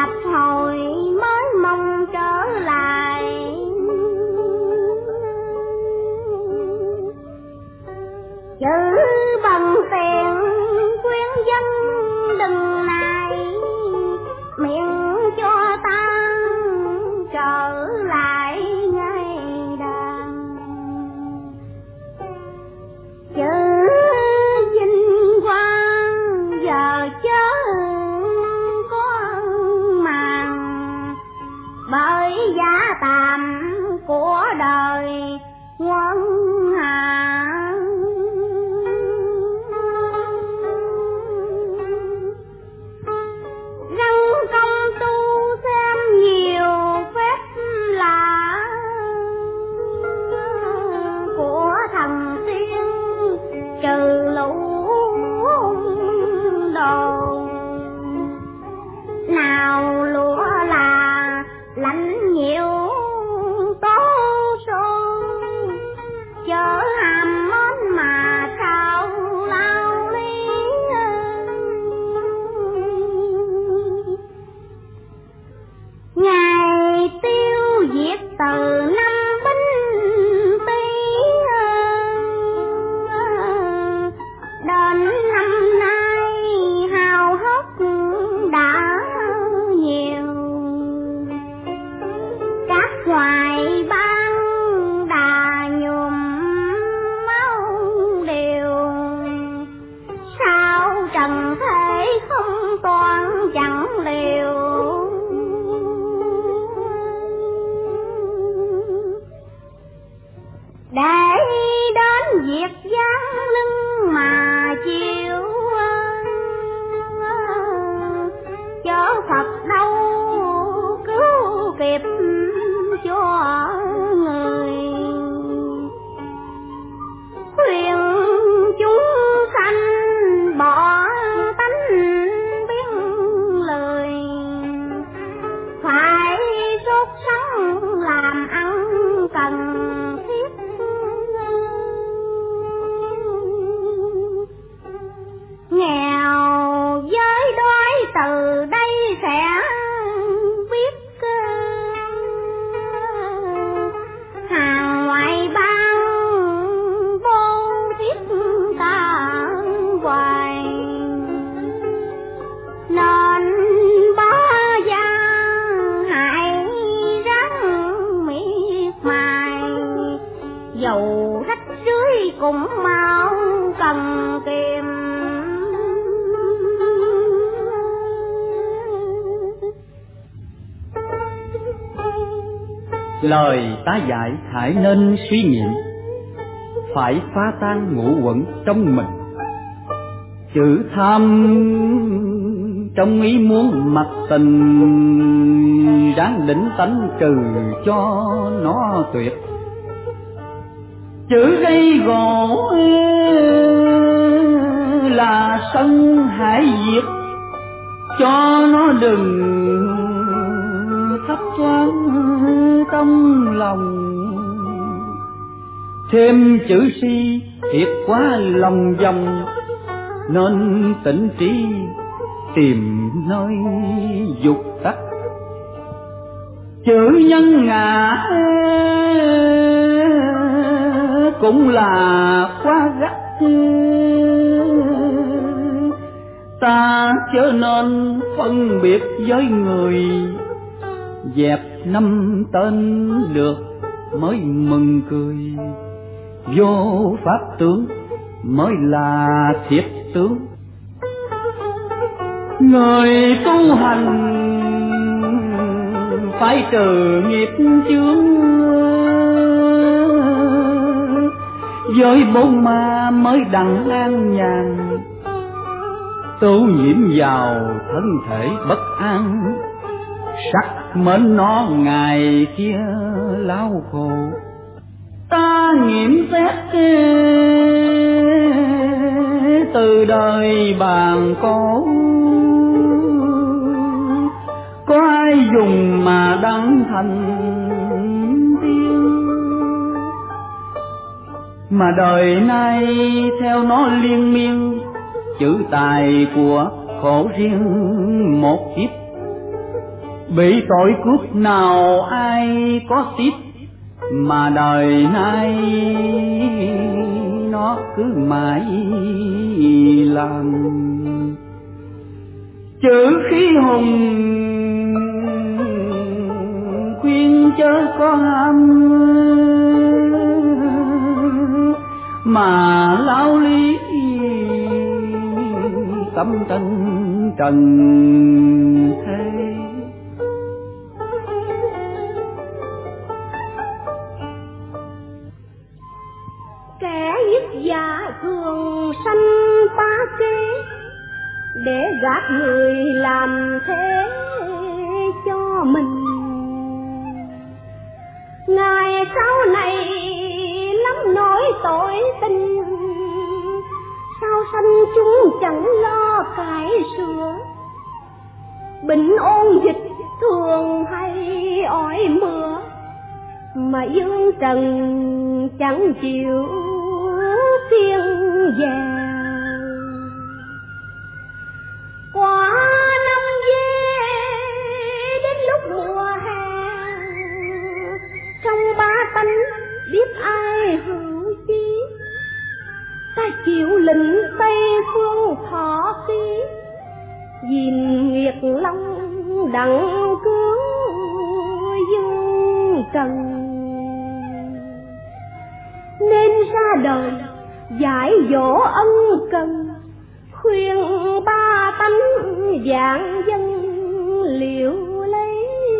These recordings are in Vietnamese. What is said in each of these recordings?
gặp hồi mới mong trở lại. Chữ bằng tiền khuyên dân đừng nài, miệng cho ta trở lại ngày đàn. Chữ vinh quang giờ chớ có màng, bởi giá tạm của đời quân hà. Răng công tu xem nhiều phép lạ của thần tiên trừ lũ đồ. Nào lúa là lãnh nhiều tố số, chớ hàm mến mà sao lao lý. Ngày tiêu diệt từ năm Bính Tý, đến năm nay hao hớt đã nhiều. Các hoài bang đà nhuộm máu đều, sao trần thế không toan chẳng liều. Để đến việc giáng lưng mà chịu, chớ Phật đâu cứu kịp cho người. Khuyên chúng sanh bỏ tánh biến lười, phải sốt sắng làm ăn cần thiết. Nghèo với đói từ đây sẽ biết, hàng ngoại bang vô thiết ta hoài. Nên bó gia hại ráng miệt mài, dầu rách rưới cũng mau cần kìm. Lời ta dạy hãy nên suy nghiệm, phải phá tan ngũ uẩn trong mình. Chữ tham trong ý muốn mặc tình, ráng định tánh trừ cho nó tuyệt. Chữ gây gỗ là sân hãy diệt, cho nó đừng thấp thoáng trong lòng. Thêm chữ si thiệt quá lòng vòng, nên tỉnh trí tìm nơi dục tắc. Chữ nhân ngã cũng là quá gắt, ta chớ nên phân biệt với người. Dẹp 5 tên được mới mừng cười, vô pháp tướng mới là thiệt tướng. Người tu hành phải trừ nghiệp chướng, với 4 ma mới đặng an nhàn. Tu nhiễm vào thân thể bất an, sắc mến nó ngày kia lao khổ. Ta nghiệm xét từ đời bàn cổ, có ai dùng mà đăng thành tiên. Mà đời nay theo nó liên miên, chữ tài của khổ riêng một kiếp. bị tội cướp nào ai có tiếp, mà đời nay nó cứ mãi làm chữ khí hùng, khuyên chớ có ham mà lao lý tâm tình trần thế. Kẻ giết già thường sanh phá kế, để gạt người làm thế cho mình. Ngày sau này lắm nỗi tội tình, sao sanh chúng chẳng lo cải sửa. Bệnh ôn dịch thường hay ỏi mưa, mà dương trần chẳng chịu phiên vàng. Qua năm về đến lúc mùa hè, trong ba tánh biết ai hữu chí. Ta chịu lệnh Tây Phương thọ ký, gìn nghiệt long đặng cứu dương trần. Nên ra đời giải dỗ ân cần, khuyên ba tánh vạn dân liệu lấy.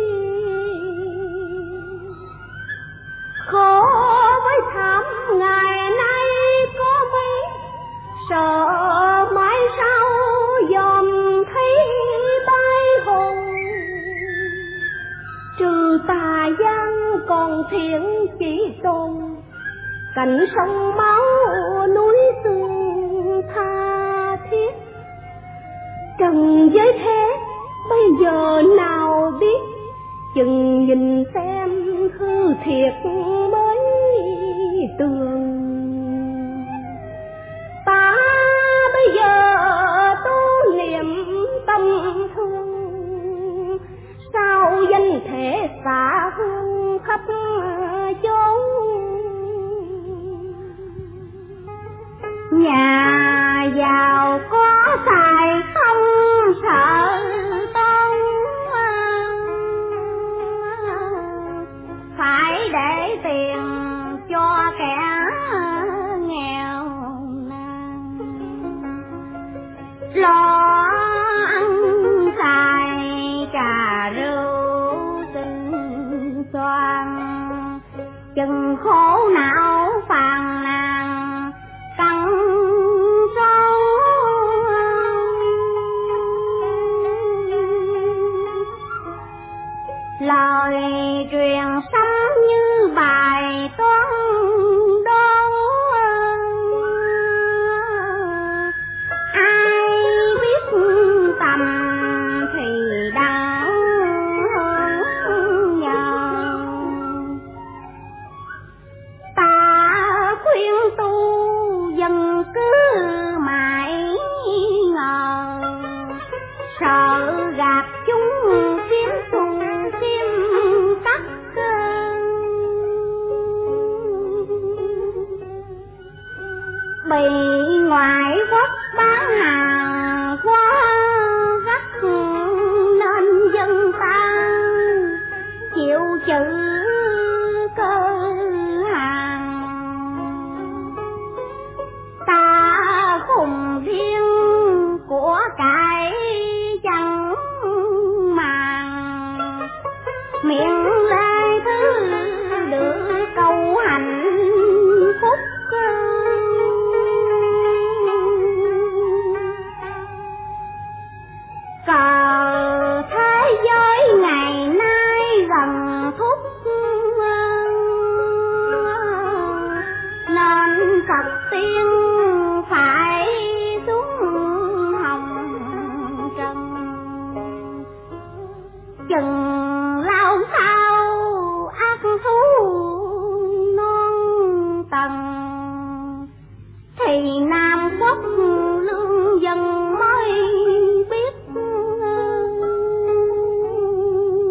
Khổ với thảm ngày nay có mấy, sợ mãi sau dòm thấy tai hồn. Trừ tà gian còn thiện chỉ tồn, cảnh sông máu núi xương tha thiết. Trần giới thế bây giờ nào biết, chừng nhìn xem hư thiệt mới tường. Ta bây giờ tu niệm tâm thương, sao danh thể xả hương khắp chốn. Nhà giàu có xài không sợ tốn, phải để tiền cho kẻ nghèo nàn. Lo ăn xài trà rượu tinh xoan, chừng khổ não phàn nàn căng sâu. Lời truyền sấm như bài toán đố, ai biết tầm thì đáng nhờ. Ta khuyên tu dân cứ mãi ngờ, sợ gạt chúng kiếm thù kiếm cắt. Bị ngoại quốc bán hàng quá gắt, nên dân ta chịu chữ cơ hàng. Ta khùng riêng của cải chẳng màng, miệng lê thứ được câu hạnh phúc. Cờ thế giới ngày nay gần thúc, nên Phật tiên phải xuống hồng trần. Chừng lao sao ác thú non tầng, thì Nam Quốc lương dân mới biết.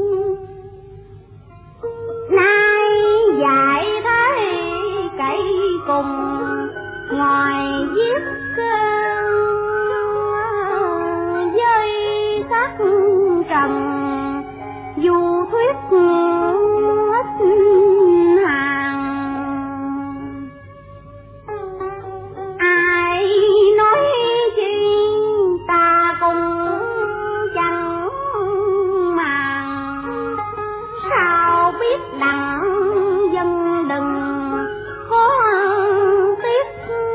trần du thuyết hết hàng. Ai nói chi ta cũng chẳng màng, sao biết đặng dân đừng có tiếc.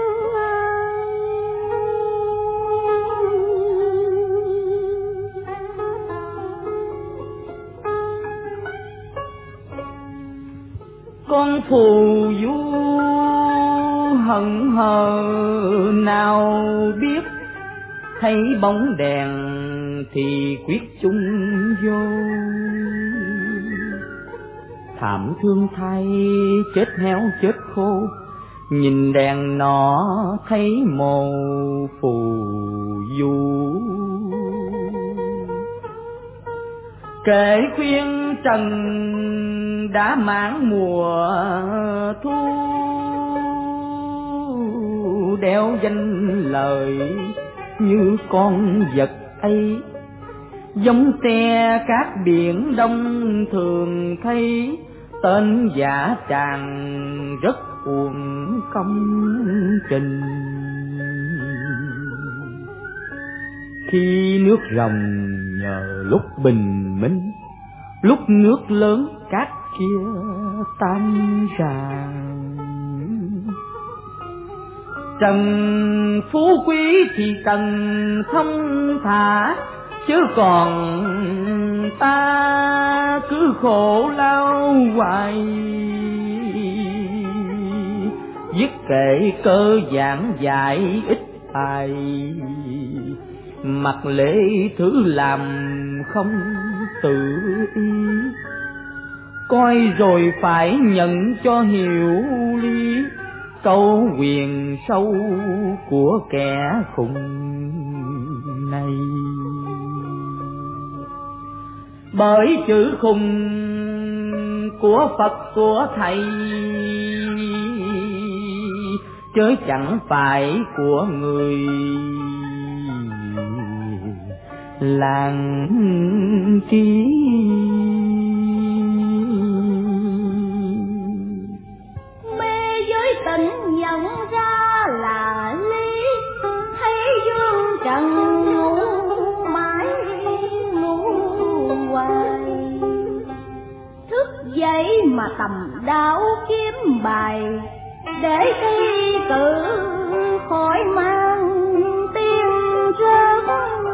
Con phù du hận hờ nào biết, thấy bóng đèn thì quyết chung vô. Thảm thương thay chết héo chết khô, nhìn đèn nó thấy mồ phù du. Kể khuyên trần đã mãn mùa thu, đeo danh lời như con vật ấy. Giống xe cát biển đông thường thấy, tên giả tràng rất uổng công trình. Khi nước rồng nhờ lúc bình minh, lúc nước lớn cát kia tan ràng. Trần phú quý thì cần thông thả, chứ còn ta cứ khổ lao hoài. Viết kệ cơ giảng giải ít ai, mặc lễ thứ làm không tự ý. Coi rồi phải nhận cho hiểu lý, câu quyền sâu của kẻ khùng này. Bởi chữ khùng của Phật của Thầy, chớ chẳng phải của người làng trí. Mê giới tỉnh nhận ra là lý, thấy dương trần ngủ mãi ngủ hoài. Thức dậy mà tầm đạo kiếm bài, để thi cử khỏi mang tiếng rớt.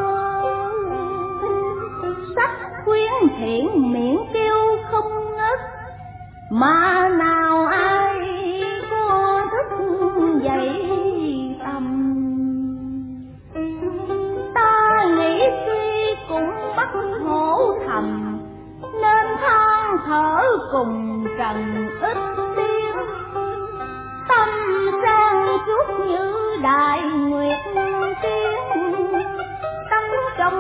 Sách khuyến thiện miệng kêu không ngớt, mà nào ai có thức dậy tầm. Ta nghĩ suy cũng bắt hổ thầm, nên than thở cùng trần ít tiếng. Tâm sang suốt như đại nguyệt tiên, tắm trong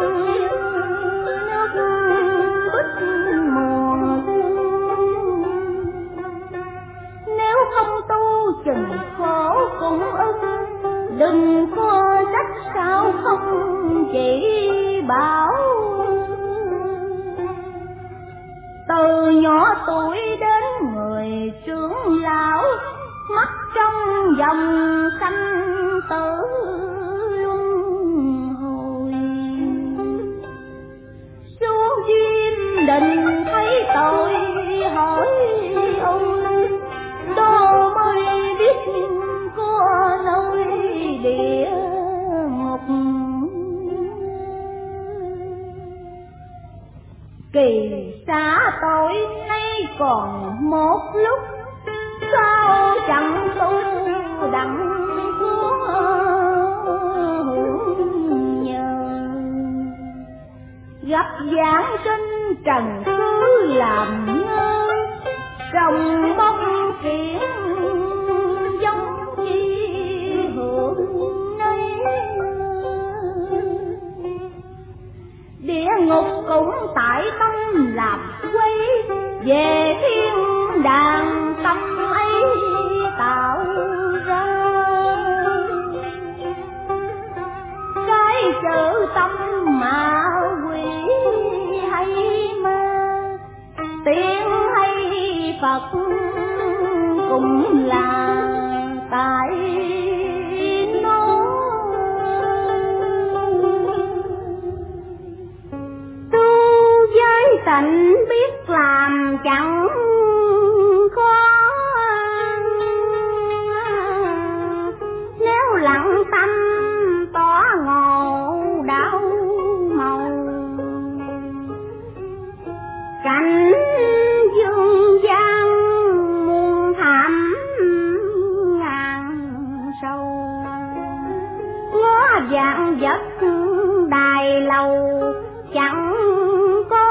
nước bích mùa xuân. Nếu không tu chừng khổ cũng ức, đừng có trách sao không chỉ bảo. Từ nhỏ tuổi đến người trưởng lão, mắt trong dòng sanh tử luân hồi. Xuống Diêm Đình thấy tội hỏi ông, đó mới biết có nơi địa ngục. Kỳ xá tội nay còn một lúc, sao chẳng tu đặng của hưởng nhờ. Gặp giảng sinh trần cứ làm ngơ, rồng bông kiển giống chi hưởng nấy. Địa ngục cũng tại tâm làm quấy, về thiên đàng tâm ấy tạo ra. Cái chữ tâm mà quỷ cũng là tại nó. Tu giới tịnh biết làm chẳng khó, nếu lặng tâm tỏ ngộ đạo màu. Cảnh dương gian muôn thảm ngàn sâu, ngó dạng vật đài lầu chẳng có.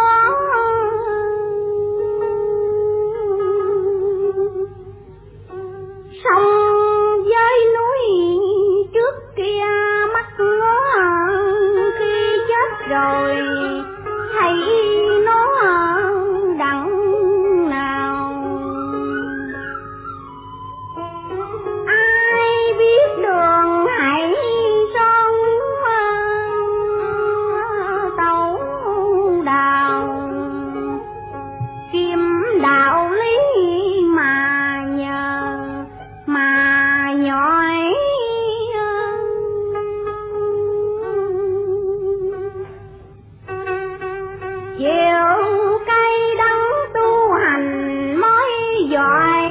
Sông với núi trước kia mắt ngó, khi chết rồi thấy nó đặng nào. Ai biết đường hãy son tấu đào, kiếm đạo lý mà nhờ mà nhỏi. Chiều cây đắng tu hành mới giỏi,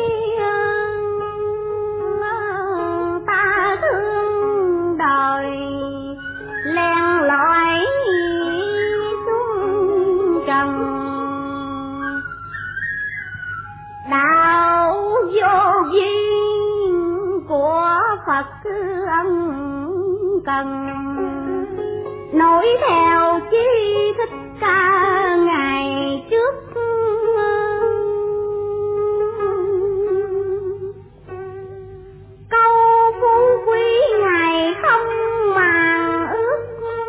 ta thương đời len lỏi xuống trần. Đạo vô duyên của Phật ân cần, nối theo chí Thích Ca ngày trước. Câu phú quý ngày không màng ước,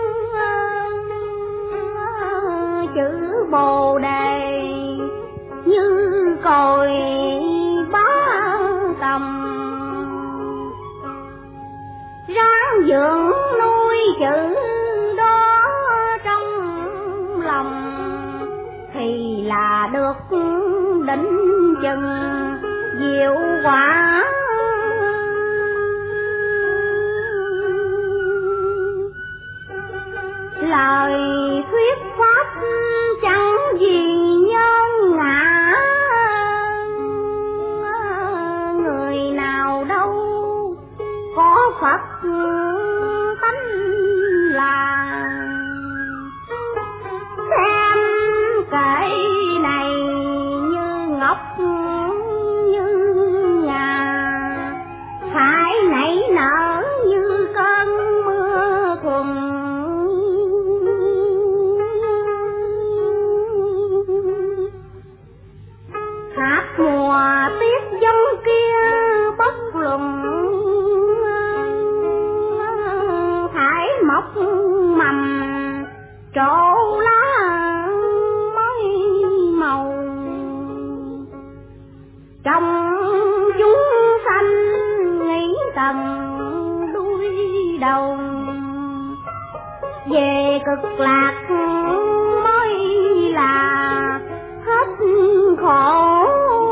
chữ Bồ Đề như cội bá tầm. Ráng dưỡng nuôi chữ đó trong lòng, thì là được đỉnh chừng diệu quả. Lời thuyết pháp chẳng gì nhân ngã, người nào đâu có Phật tánh là. Xem cái này như ngọc như ngà, phải nảy nở như cơn mưa thuần. Hạt mùa tiết giống kia bất luận, thải mọc mầm trổ lá mới màu. Trong chúng sanh nghĩ tầm đuôi đầu, về cực lạc mới là hết khổ.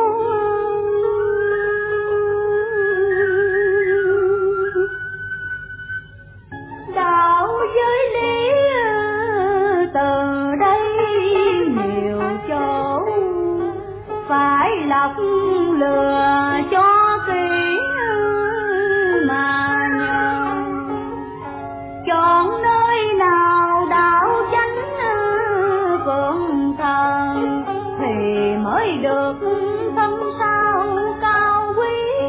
Đạo giới lý từ đây nhiều chỗ, phải lọc lừa cho kỹ mà nhờ. Chọn nơi nào đạo chánh phượng thần, thì mới được thân sao cao quý.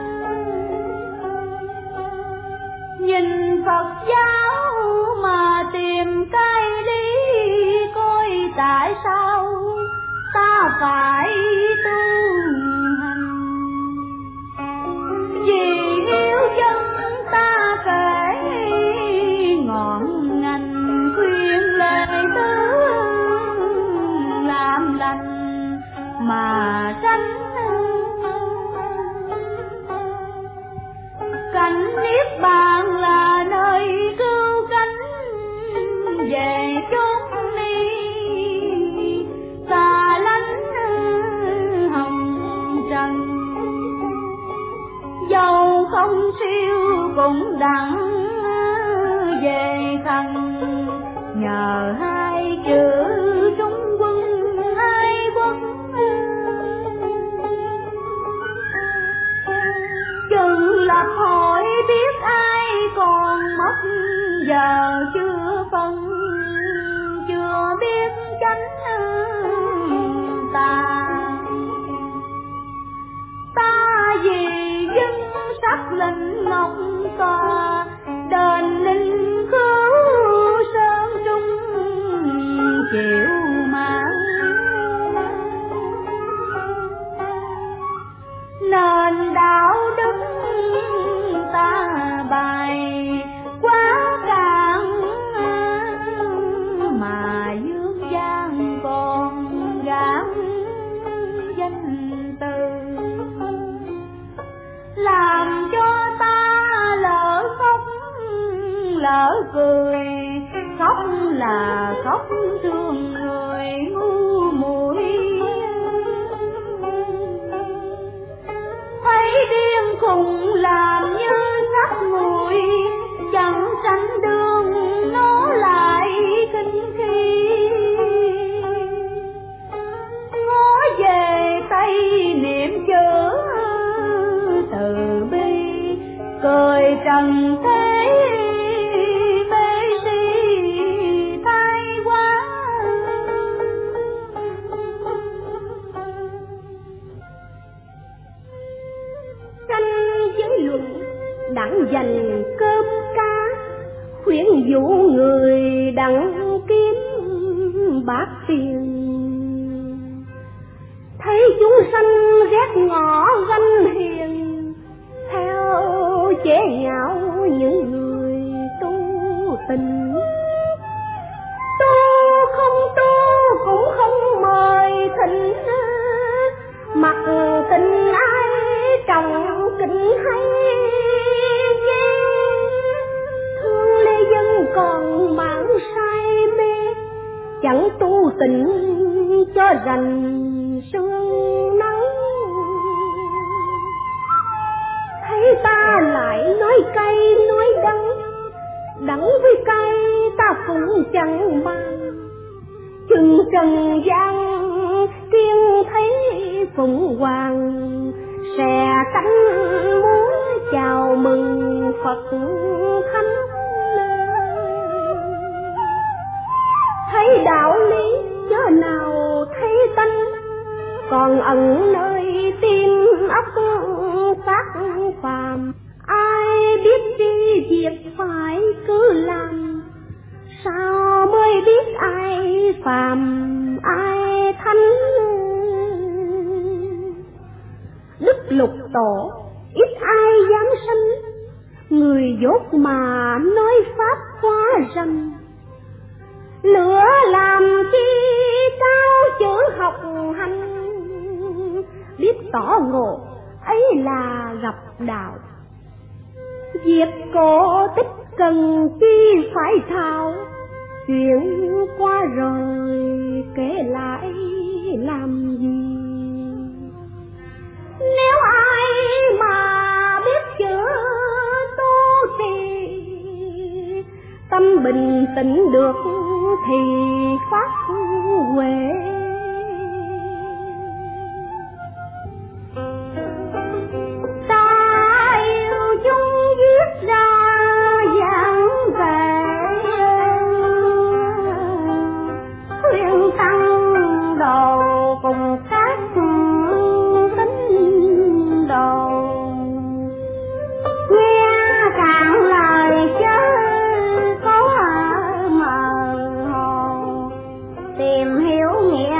Nhìn Phật giáo mà tìm cái lý, coi tại sao ta phải tu hành. Vì yêu chân ta kể ngọn ngành, khuyên lời tứ làm lành mà tránh. Cảnh niết bàn là nơi cứu cánh, về chốn ni xa lánh hồng trần. chữ trung quân ai quốc, chừng lập hỏi biết ai còn mất, giờ chưa phân chưa biết tránh ta vì dân sắc linh ngọc tòa đền linh cứu sơn trung chịu mạng, nền đạo đức ta bài quá cạn mà dương gian còn gán danh từ, làm cho ta lỡ khóc lỡ cười, khóc là khóc thương người ngu muội, thấy điên khùng làm như sắp nguội, chẳng tránh đường nó lại kinh khi, ngó về tay niệm chữ từ bi, cười trần thế mê si thay quá. Tranh giới luận đặng dành cơm cá, khuyến dụ người đặng kiếm bạc tiền, thấy chúng sanh ghét ngõ ganh hiền, theo chế nhạo những người tu tình. Tu không tu cũng không mời thỉnh, mặc tình ai trọng kính hay ghê, thương lê dân còn mãn say mê, chẳng tu tình cho rành sương nắng. Thấy ta lại nói cay nói đắng, đắng với cay ta cũng chẳng mang, chừng trần gian tiên thấy phụng hoàng, xè cánh múa chào mừng Phật thánh. Thấy đạo lý chớ nào thấy tánh, còn ẩn nơi tim óc phát phàm, ai biết đi việc phải cứ làm, sao mới biết ai phàm ai thánh. Đức lục tổ ít ai dám sanh, người dốt mà nói pháp quá ranh, lửa làm chi cao chữ học hành, biết tỏ ngộ ấy là gặp đạo. Việc cổ tích cần chi phải thao, chuyện qua rồi kể lại làm gì. Nếu ai mà biết chữ tu trì, tâm bình tĩnh được thì phát huệ. Ta yêu chúng viết ra dáng vẻ, khuyên tăng đầu cùng các tín đồ, nghe cạn lời chớ có mờ hồ, tìm hiểu nghĩa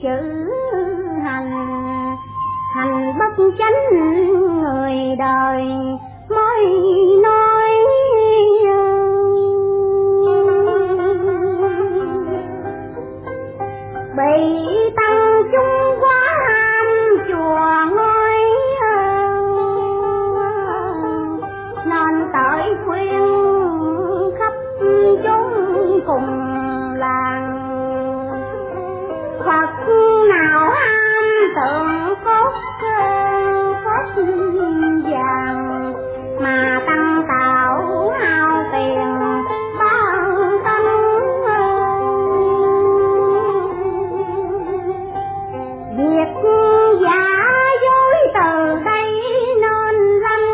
chữ hành, hành bất chánh người đời mới nói. Bị tăng chúng quá ham chùa ngôi, nên tới khuyên khắp chốn cùng làng. Phật nào ham tượng cốt cốt vàng, mà tăng tạo hao tiền bao tâm. Việc giả dối từ đây nên lắm,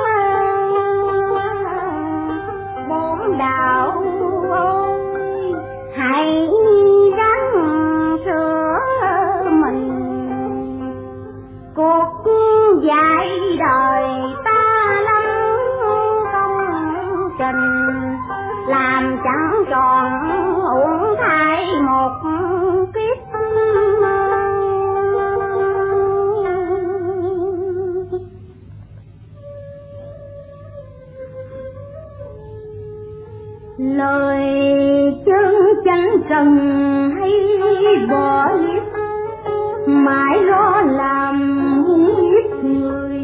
bốn đạo ơi hãy ráng sửa mình. Cuộc dạy đời ta lắm công trình, làm chẳng tròn uổng thay một kiếp. Lời chân chánh trần hay bỏ liếp, mãi lo làm hiếp người,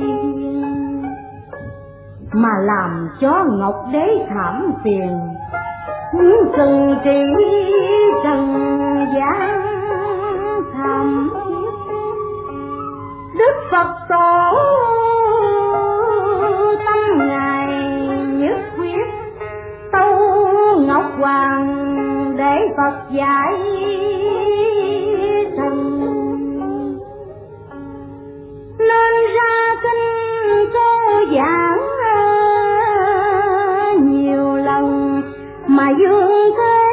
mà làm cho Ngọc Đế thảm phiền. Những trần trị trần gian thảm thiết, Đức Phật tổ tâm ngài nhất quyết, tâu Ngọc Hoàng để Phật dạy thần. Nên ra kinh cô giảng nhiều lần, mà dương thế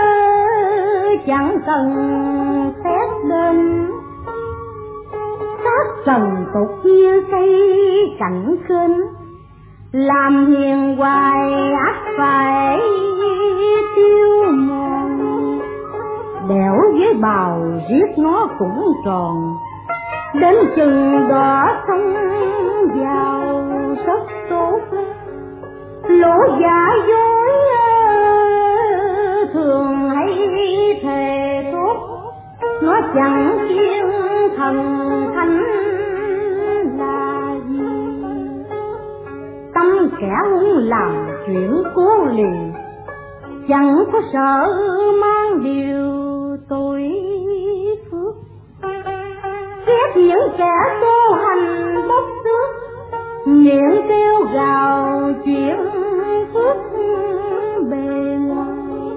chẳng cần xét đến. Các trần tục như cây cảnh khinh, làm hiền hoài ắt phải tiêu mòn. Đẻo với bào giết nó cũng tròn, đến chừng đỏ sông vào rất tốt. Lỗ giả dối thường hay thề tốt, nó chẳng kiêng thần thánh là gì. Tâm kẻ muốn làm chuyện cố lì, chẳng có sợ mang điều tội phước. Ghét những kẻ tu hành bốc xước, miệng kêu gào chuyện phước bề ngoài.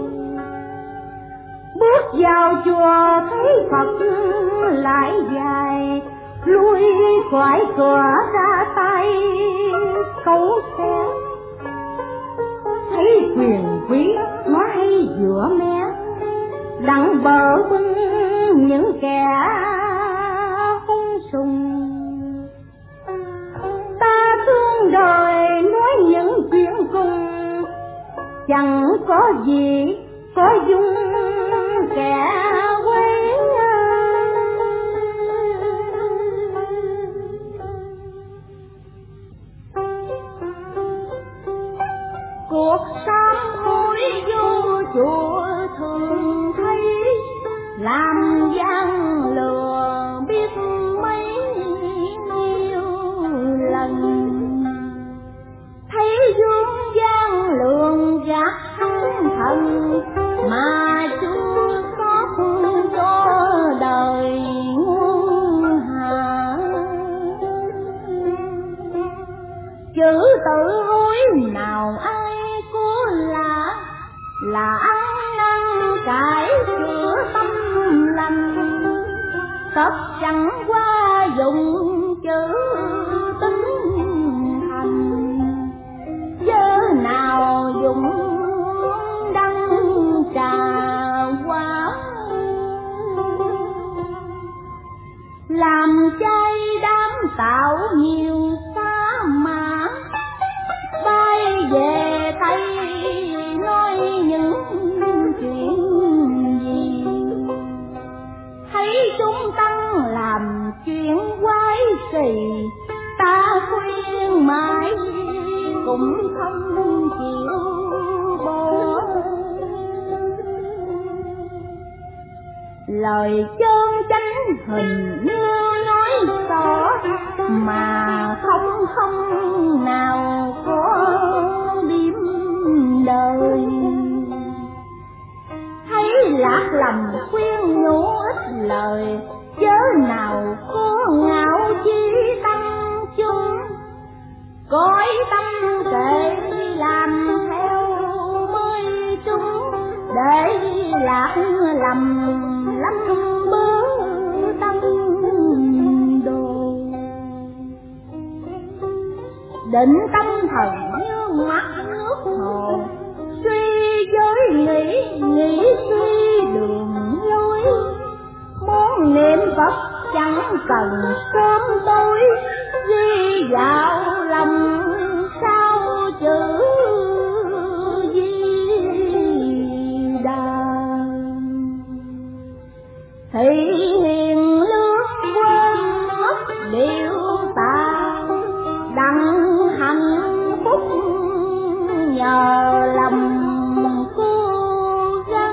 Bước vào chùa thấy Phật lại dài, lui khỏi cửa ra tay cấu xé. Thấy quyền quý nó hay giữa mé, đặng bờ bưng những kẻ hung sùng. Ta thương đời nói những chuyện cùng, chẳng có gì có dung kẻ quấy. Cuộc sám hối vô chùa thường thấy, làm gian lừa biết mấy nhiêu lần. Thấy dương gian lường gạt thần, mà chưa có cho đời muôn hạ. Chữ tự hối nào ai có là ai năng cải sửa tâm lành. Tất chẳng qua dùng chữ tính thành, giờ nào dùng đăng trà hoa. Làm chay đám tạo nhiều sa mã, bay về Tây nói những chuyện gì. Thấy chú lời chân chánh hình như nói rõ mà không nào có điểm đời. Thấy lạc lầm khuyên nhủ ít lời, chớ nào có ngạo chi tâm chung, cõi tâm kệ làm theo mới chúng, để lạc lầm lắm bớ tâm đồ. Định tâm thần như mắt nước hồ, suy giới nghĩ suy đường lối, muốn niệm Phật chẳng cần sớm tối, ghi vào lòng sao chữ Di Đà. Thị hiền lướt quên mất điều ta, đặng hạnh phúc nhờ lòng cố gắng.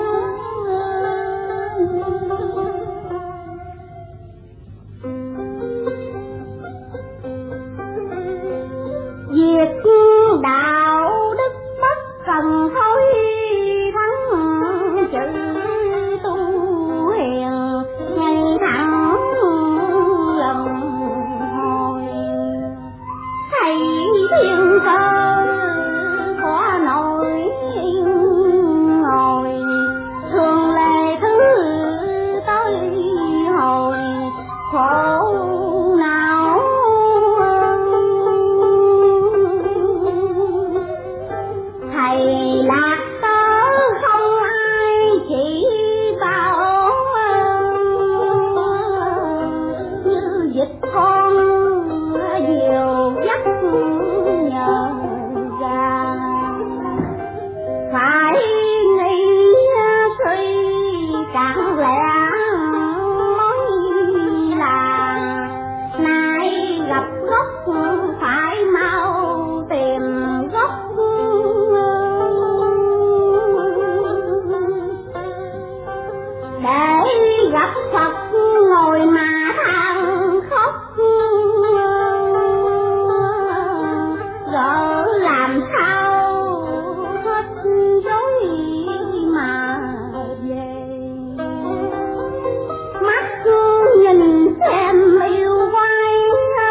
Việc đạo đức bất cần thôi thắng, chữ tu hiền ngày thẳng lần hồi. Thầy thiên cơ khó nổi ngồi, thường lệ thứ tới hồi khổ não. Thầy lạc tớ không ai chỉ bảo, như dịch con diều dắt nhờ ra. Phải nghĩ suy càng lẽ mới là, nay gặp gốc phải mau tìm gốc. Để gặp Phật ngồi mà than khóc, gỡ làm sao hết rối mà về. Mắt cứ nhìn xem yêu quay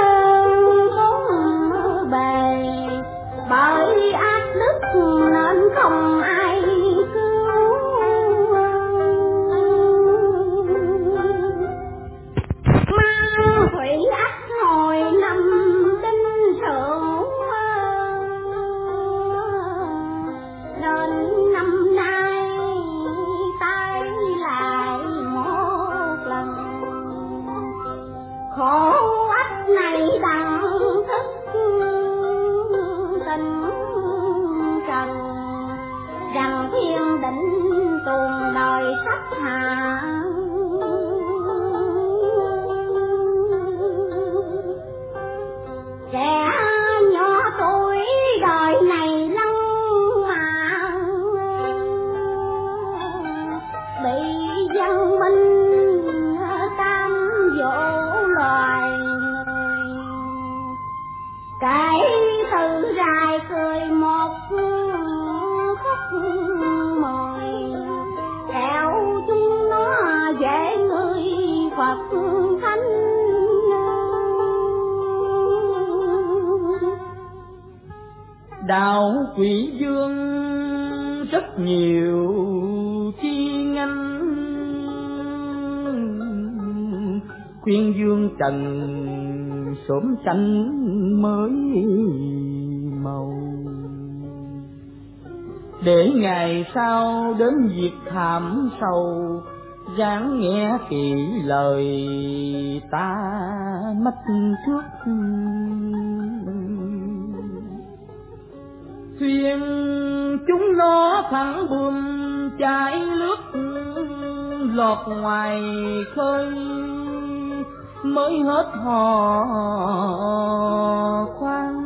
bốn bề, bởi ác đức nên không ai cứu. Mang thủy ác hồi năm tinh sượng, nên năm nay tái lại một lần. Khổ ách này đặng thức tình trần, rằng thiên định tuồng đời sách hạ. Kẻ nhỏ tuổi đời này lăng mà, bị dân minh tam dỗ loài người. Cái từ dài cười một khóc mời, kẻo chúng nó dễ người Phật thánh. Đạo Quỷ Dương rất nhiều chi nganh, khuyên Dương Trần xổm xanh mới màu, để ngày sau đến việc thảm sâu, ráng nghe kỹ lời ta mách trước. Thuyền chúng nó thẳng buồm chạy lướt, lọt ngoài khơi mới hết hò khoan.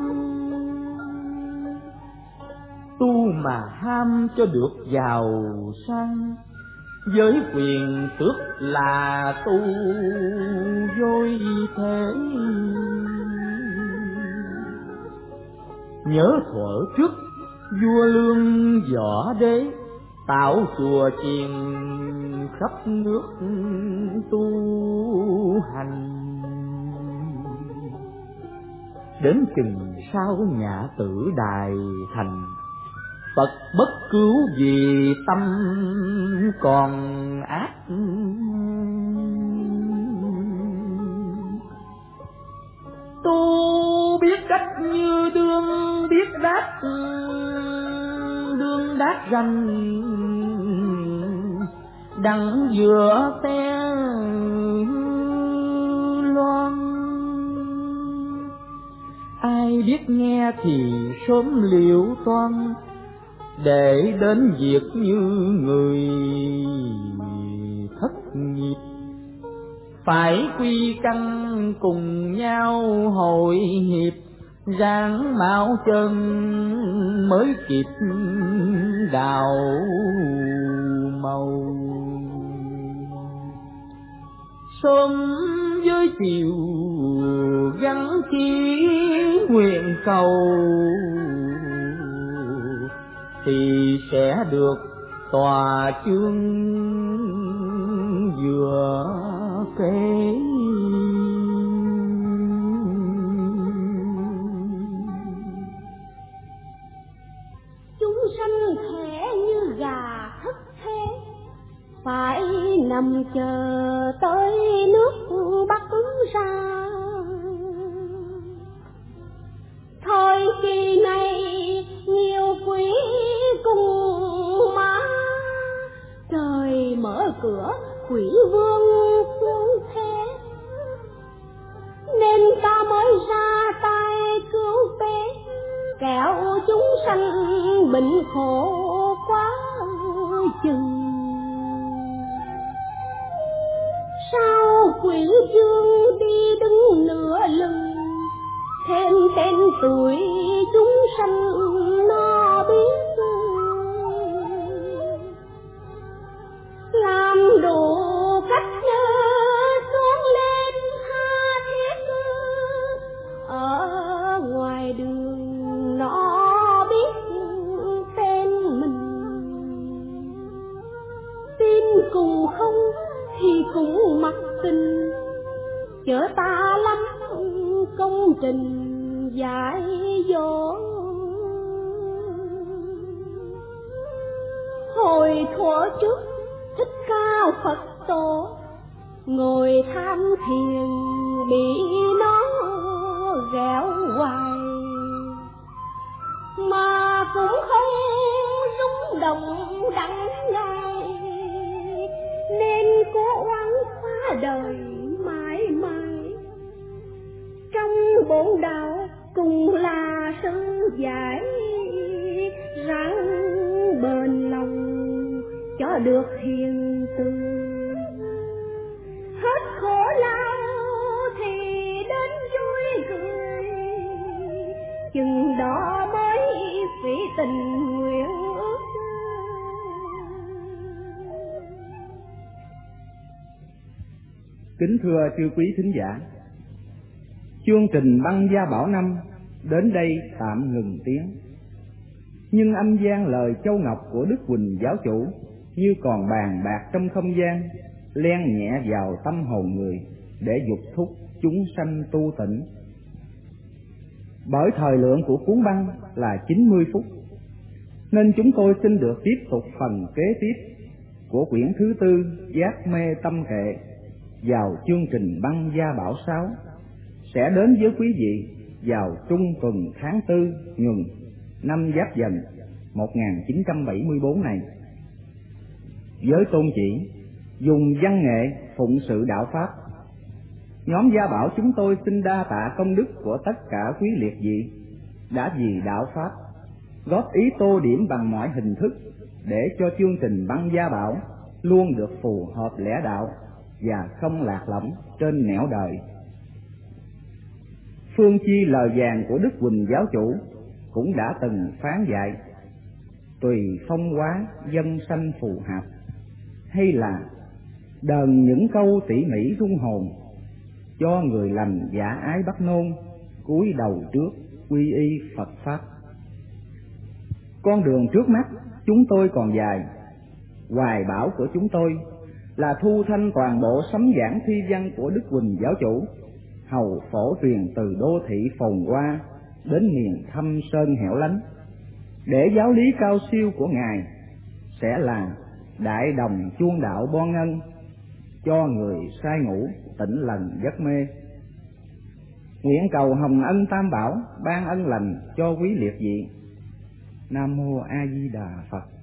Tu mà ham cho được giàu sang, với quyền tước là tu dối thế. Nhớ thuở trước vua Lương Võ Đế tạo chùa chiền khắp nước tu hành. Đến chừng sau Nhã Tử đài thành, Phật bất cứu vì tâm còn ác. Tu biết cách như đương biết đát, đương đát ranh đặng giữa te loan. Ai biết nghe thì sớm liệu toan, để đến việc như người thất nghiệp. Phải quy căn cùng nhau hội hiệp, ráng mạo chân mới kịp đào màu. Sớm với chiều gắn chí nguyện cầu, thì sẽ được tòa chương vừa kể. Chúng sanh thể như gà thất thế, phải nằm chờ tới nước Bắc ra. Thời kỳ này nhiều quỷ cùng má, trời mở cửa quỷ vương xuống thế, nên ta mới ra tay cứu tế, kẻo chúng sanh bệnh khổ quá chừng. Sao quỷ vương đi đứng nửa lưng, thêm tên tuổi chúng sanh nó biết. Làm đủ cách xuống lên tha thiết, ở ngoài đường nó biết tên mình. Tin cùng không thì cũng mặc tình, chở ta lắm công trình giải dỗ. Hồi thuở trước Thích Ca Phật Tổ ngồi tham thiền, bị nó ghẹo hoài mà cũng không rung động đặng ngài, nên cố oán phá đời mãi mãi. Trong bổn đạo cùng là sư giải, ráng bền lòng cho được hiền từ. Hết khổ lao thì đến vui cười, chừng đó mới phỉ tình nguyện ước. Kính thưa chư quý thính giả, chương trình Băng Gia Bảo Năm đến đây tạm ngừng tiếng. Nhưng âm gian lời châu ngọc của Đức Huỳnh giáo chủ như còn bàn bạc trong không gian, len nhẹ vào tâm hồn người để dục thúc chúng sanh tu tịnh. Bởi thời lượng của cuốn băng là 90 phút, nên chúng tôi xin được tiếp tục phần kế tiếp của quyển thứ 4 Giác Mê Tâm Kệ vào chương trình Băng Gia Bảo 6, sẽ đến với quý vị vào trung tuần tháng 4 Nhuần năm Giáp Dần 1974 này. Với tôn chỉ dùng văn nghệ phụng sự đạo Pháp, nhóm Gia Bảo chúng tôi xin đa tạ công đức của tất cả quý liệt vị đã vì đạo Pháp góp ý tô điểm bằng mọi hình thức để cho chương trình Băng Gia Bảo luôn được phù hợp lẽ đạo và không lạc lõng trên nẻo đời. Phương chi lời vàng của Đức Huỳnh giáo chủ cũng đã từng phán dạy: tùy phong hóa dân sanh phù hợp, hay là đờn những câu tỉ mỉ rung hồn, cho người lành giả ái bắt nôn, cúi đầu trước quy y Phật Pháp. Con đường trước mắt chúng tôi còn dài, hoài bão của chúng tôi là thu thanh toàn bộ sấm giảng thi văn của Đức Huỳnh Giáo Chủ, hầu phổ truyền từ đô thị phồn hoa đến miền thâm sơn hẻo lánh, để giáo lý cao siêu của Ngài sẽ là đại đồng chuông đạo bon ngân, cho người say ngủ tỉnh lần giấc mê. Nguyện cầu hồng ân tam bảo ban ân lành cho quý liệt vị. Nam mô A Di Đà Phật.